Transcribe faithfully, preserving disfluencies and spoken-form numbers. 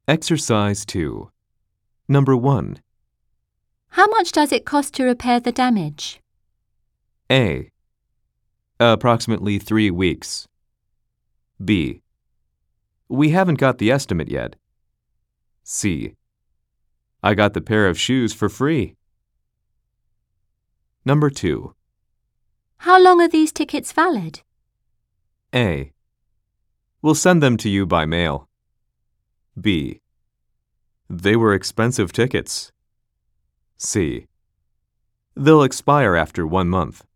Exercise two. Number one. How much does it cost to repair the damage? A. Approximately three weeks. B. We haven't got the estimate yet. C. I got the pair of shoes for free. Number two. How long are these tickets valid? A. We'll send them to you by mail. B. They were expensive tickets. C. They'll expire after one month.